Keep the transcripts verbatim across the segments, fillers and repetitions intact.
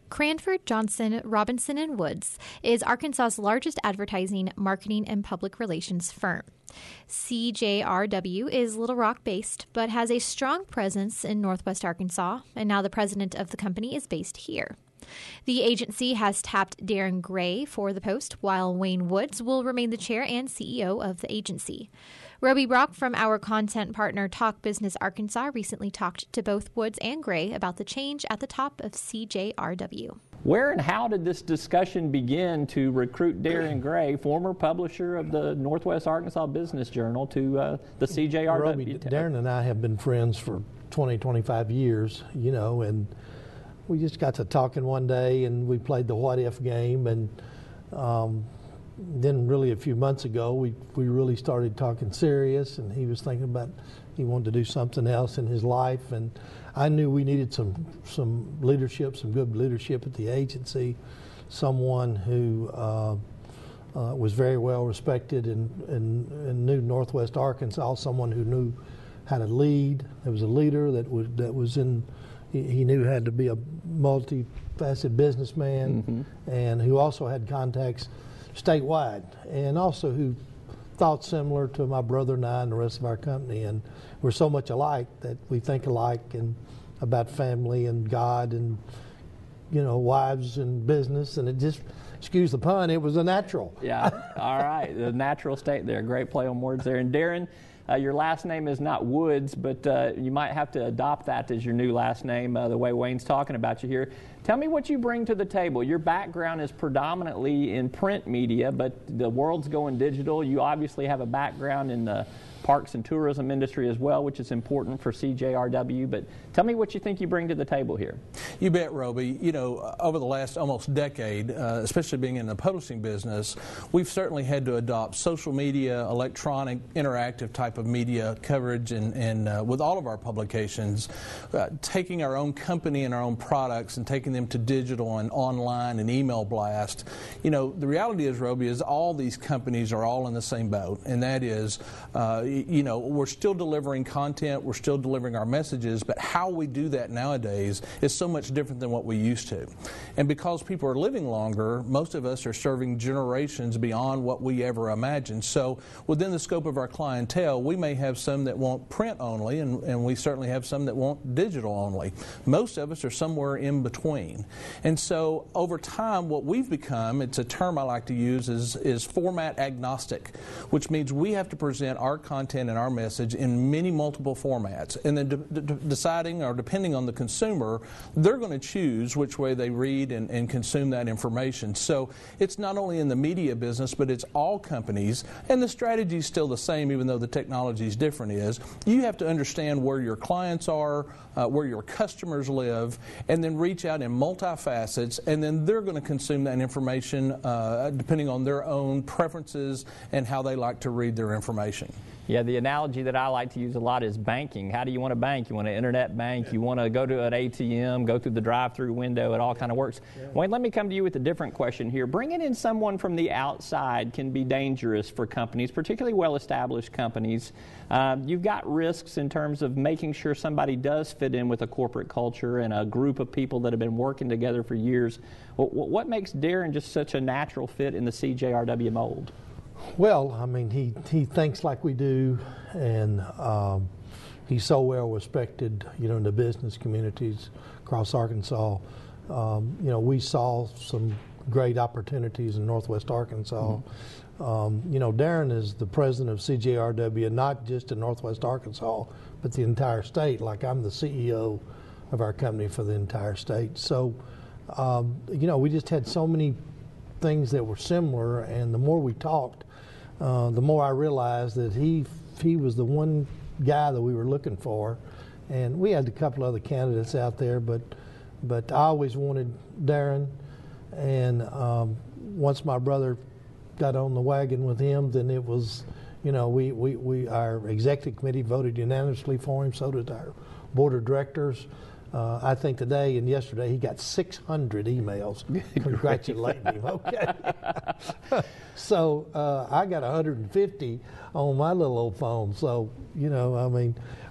Cranford, Johnson, Robinson and Woods is Arkansas's largest advertising, marketing, and public relations firm. C J R W is Little Rock-based, but has a strong presence in Northwest Arkansas, and now the president of the company is based here. The agency has tapped Darren Gray for the post, while Wayne Woods will remain the chair and C E O of the agency. Roby Brock from our content partner Talk Business Arkansas recently talked to both Woods and Gray about the change at the top of C J R W. Where and how did this discussion begin to recruit Darren Gray, former publisher of the Northwest Arkansas Business Journal, to uh, the C J R W? Roby, Darren and I have been friends for twenty, twenty-five years, you know, and we just got to talking one day and we played the what if game, and um, then really a few months ago we, we really started talking serious, and he was thinking about he wanted to do something else in his life, and I knew we needed some some leadership, some good leadership at the agency, someone who uh, uh, was very well respected and, and, and knew Northwest Arkansas, someone who knew how to lead. There was a leader that was that was in. He, he knew had to be a multifaceted businessman, mm-hmm. and who also had contacts statewide, and also who thought similar to my brother and I and the rest of our company. And we're so much alike that we think alike and about family and God and, you know, wives and business, and it just, excuse the pun, it was a natural. Yeah, all right, the natural state there. Great play on words there. And Darren, Uh, your last name is not Woods, but uh, you might have to adopt that as your new last name, uh, the way Wayne's talking about you here. Tell me what you bring to the table. Your background is predominantly in print media, but the world's going digital. You obviously have a background in the parks and tourism industry as well, which is important for C J R W. But tell me what you think you bring to the table here. You bet, Roby. You know, over the last almost decade, uh, especially being in the publishing business, we've certainly had to adopt social media, electronic, interactive type of media coverage, and, and uh, with all of our publications, uh, taking our own company and our own products and taking them to digital and online and email blast. You know, the reality is, Roby, is all these companies are all in the same boat, and that is, uh, you know, we're still delivering content, we're still delivering our messages, but how we do that nowadays is so much different than what we used to. And because people are living longer, most of us are serving generations beyond what we ever imagined. So within the scope of our clientele, we may have some that want print only, and, and we certainly have some that want digital only. Most of us are somewhere in between. And so over time, what we've become, it's a term I like to use, is, is format agnostic, which means we have to present our content and our message in many multiple formats, and then de de deciding or depending on the consumer, they're going to choose which way they read and, and consume that information. So it's not only in the media business, but it's all companies, and the strategy is still the same even though the technology is different. Is you have to understand where your clients are, uh, where your customers live, and then reach out in multi-facets, and then they're going to consume that information uh, depending on their own preferences and how they like to read their information. Yeah, the analogy that I like to use a lot is banking. How do you want to bank? You want an internet bank, yeah. You want to go to an A T M, go through the drive-through window, it all kind of works. Yeah. Wayne, let me come to you with a different question here. Bringing in someone from the outside can be dangerous for companies, particularly well-established companies. Um, you've got risks in terms of making sure somebody does fit in with a corporate culture and a group of people that have been working together for years. What, what makes Darren just such a natural fit in the C J R W mold? Well, I mean, he, he thinks like we do, and um, he's so well respected, you know, in the business communities across Arkansas. Um, you know, we saw some great opportunities in Northwest Arkansas. Mm-hmm. um, you know, Darren is the president of C J R W, not just in Northwest Arkansas, but the entire state. Like, I'm the C E O of our company for the entire state. So, um, you know, we just had so many things that were similar, and the more we talked, Uh, the more I realized that he he was the one guy that we were looking for, and we had a couple other candidates out there, but but I always wanted Darren, and um, once my brother got on the wagon with him, then it was, you know, we, we, we our executive committee voted unanimously for him, so did our board of directors. Uh, I think today and yesterday he got six hundred emails congratulating him. Okay, so uh, I got one hundred fifty on my little old phone. So, you know, I mean,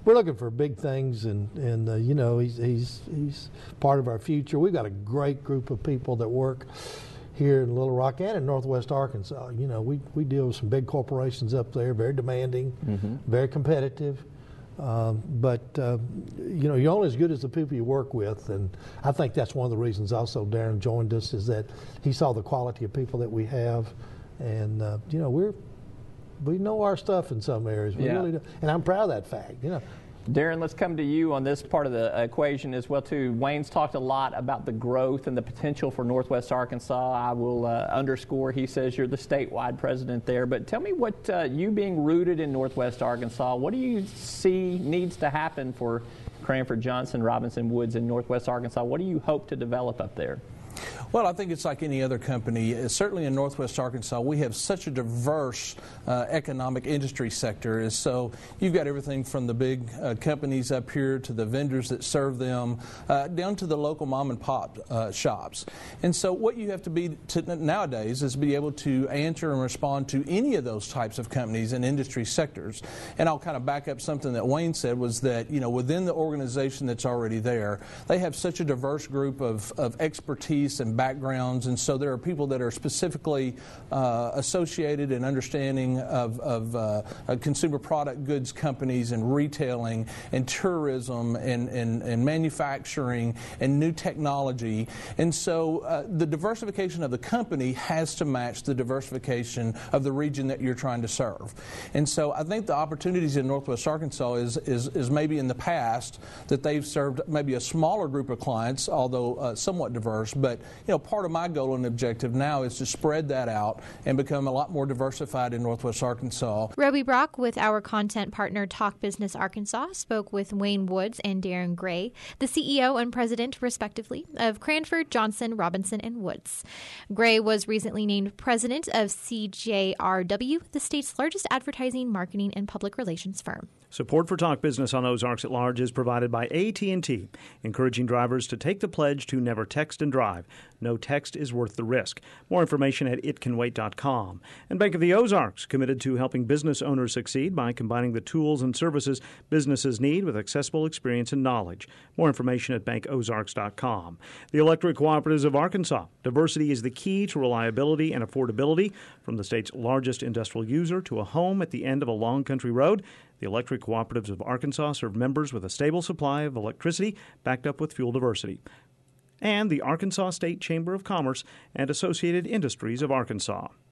we're looking for big things, and and uh, you know he's he's he's part of our future. We've got a great group of people that work here in Little Rock and in Northwest Arkansas. You know, we we deal with some big corporations up there, very demanding, mm-hmm. very competitive. Um, but, uh, you know, you're only as good as the people you work with, and I think that's one of the reasons also Darren joined us, is that he saw the quality of people that we have, and, uh, you know, we're we know our stuff in some areas. We yeah. really do, and I'm proud of that fact, you know. Darren, let's come to you on this part of the equation as well, too. Wayne's talked a lot about the growth and the potential for Northwest Arkansas. I will uh, underscore, he says you're the statewide president there. But tell me what, uh, you being rooted in Northwest Arkansas, what do you see needs to happen for Cranford, Johnson, Robinson, Woods in Northwest Arkansas? What do you hope to develop up there? Well, I think it's like any other company. Uh, certainly in Northwest Arkansas, we have such a diverse uh, economic industry sector. And so you've got everything from the big uh, companies up here to the vendors that serve them, uh, down to the local mom and pop uh, shops. And so what you have to be to nowadays is be able to answer and respond to any of those types of companies and industry sectors. And I'll kind of back up something that Wayne said, was that, you know, within the organization that's already there, they have such a diverse group of, of expertise and backgrounds, and so there are people that are specifically uh, associated and understanding of, of uh, uh, consumer product goods companies and retailing and tourism and, and, and manufacturing and new technology. And so uh, the diversification of the company has to match the diversification of the region that you're trying to serve. And so I think the opportunities in Northwest Arkansas is, is, is maybe in the past that they've served maybe a smaller group of clients, although uh, somewhat diverse, but you know, part of my goal and objective now is to spread that out and become a lot more diversified in Northwest Arkansas. Roby Brock, with our content partner Talk Business Arkansas, spoke with Wayne Woods and Darren Gray, the C E O and president, respectively, of Cranford, Johnson, Robinson, and Woods. Gray was recently named president of C J R W, the state's largest advertising, marketing, and public relations firm. Support for Talk Business on Ozarks at Large is provided by A T and T, encouraging drivers to take the pledge to never text and drive. No text is worth the risk. More information at it can wait dot com. And Bank of the Ozarks, committed to helping business owners succeed by combining the tools and services businesses need with accessible experience and knowledge. More information at bank ozarks dot com. The Electric Cooperatives of Arkansas. Diversity is the key to reliability and affordability. From the state's largest industrial user to a home at the end of a long country road, the Electric Cooperatives of Arkansas serve members with a stable supply of electricity backed up with fuel diversity. And the Arkansas State Chamber of Commerce and Associated Industries of Arkansas.